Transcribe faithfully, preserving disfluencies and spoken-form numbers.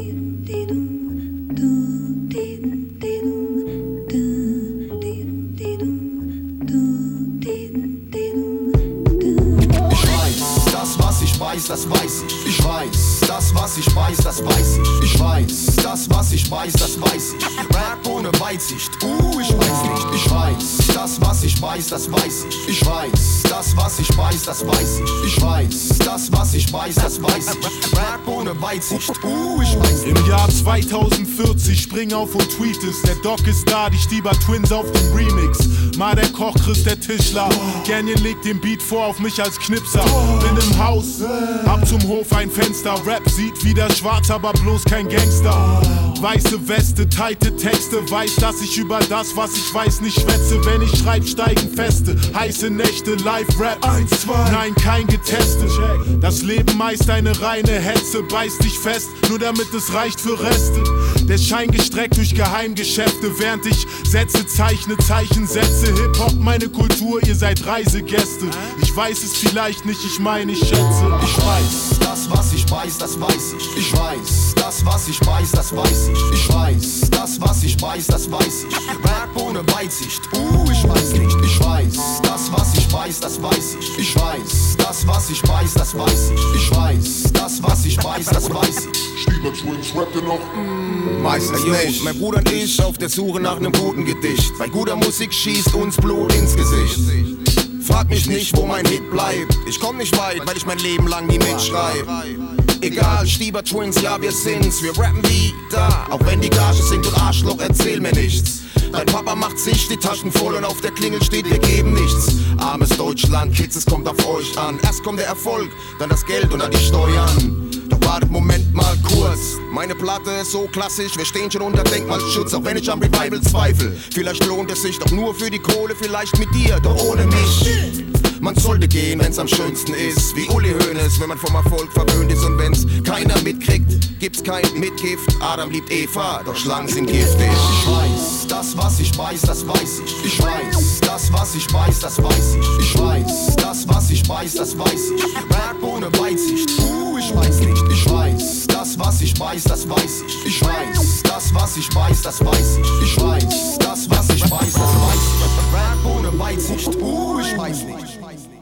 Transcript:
Das weiß ich, ich weiß, das was ich weiß, das weiß ich, ich weiß, das was ich weiß, das weiß ich, Rap ohne Weitsicht, uh, ich weiß nicht, ich weiß, das was ich weiß, das weiß ich, ich weiß, das was ich weiß, das weiß ich, ich weiß, das was ich weiß, das weiß ich, Rap ohne Weitsicht, uh, ich weiß nicht. Im Jahr zweitausendvierzig spring auf und tweet es, der Doc ist da, die Stieber Twins auf dem Remix, mal der Koch, Chris der Tischler, Canyon legt den Beat vor auf mich als Knipser, bin im Haus, ab zum Hof ein Fenster, Rap sieht wieder schwarz, aber bloß kein Gangster. Weiße Weste, tighte Texte, weiß, dass ich über das, was ich weiß, nicht schwätze. Wenn ich schreib, steigen Feste, heiße Nächte, Live-Rap, eins, zwei. Nein, kein getestet. Das Leben meist eine reine Hetze, beißt dich fest, nur damit es reicht für Reste. Der Schein gestreckt durch Geheimgeschäfte, während ich Sätze zeichne, Zeichen setze. Hip-Hop, meine Kultur, ihr seid Reisegäste. Ich weiß es vielleicht nicht, ich meine, ich schätze. Ich weiß, das was ich weiß, das weiß ich. Ich weiß, das was ich weiß, das weiß ich. Ich weiß, das was ich weiß, das weiß ich. Rap ohne Weitsicht, uh, ich weiß nicht. Ich weiß, das was ich weiß, das weiß ich. Ich weiß, das was ich weiß, das weiß ich. Ich weiß, das was ich weiß, das weiß ich. Stieber Twins, rappt ihr noch? Mm, meistens nicht. Mein Bruder und ich auf der Suche nach nem guten Gedicht. Bei guter Musik schießt uns Blut ins Gesicht. Frag mich nicht, wo mein Hit bleibt. Ich komm nicht weit, weil ich mein Leben lang nie mitschreib. Egal, Stieber Twins, ja wir sind's. Wir rappen wieder, auch wenn die Gage singt und Arschloch, erzähl mir nichts. Dein Papa macht sich die Taschen voll und auf der Klingel steht, wir geben nichts. Armes Deutschland, Kids, es kommt auf euch an. Erst kommt der Erfolg, dann das Geld und dann die Steuern. Doch wartet, Moment mal kurz. Meine Platte ist so klassisch, wir stehen schon unter Denkmalschutz. Auch wenn ich am Revival zweifle. Vielleicht lohnt es sich doch nur für die Kohle, vielleicht mit dir, doch ohne mich. Man sollte gehen, wenn's am schönsten ist. Wie Uli Hoeneß, wenn man vom Erfolg verwöhnt ist. Und wenn's keiner mitkriegt, gibt's kein Mitgift. Adam liebt Eva, doch Schlangen sind giftig. Ich weiß, das was ich weiß, das weiß ich. Ich weiß, das was ich weiß, das weiß ich. Ich weiß, das was ich weiß, das weiß ich. Rap ohne Weitsicht, uh, ich weiß nicht. Ich weiß, das was ich weiß, das weiß ich. Ich weiß, das was ich weiß, das weiß ich. Ich weiß, das was ich weiß, das weiß ich. Rap ohne Weitsicht, uh, ich weiß nicht.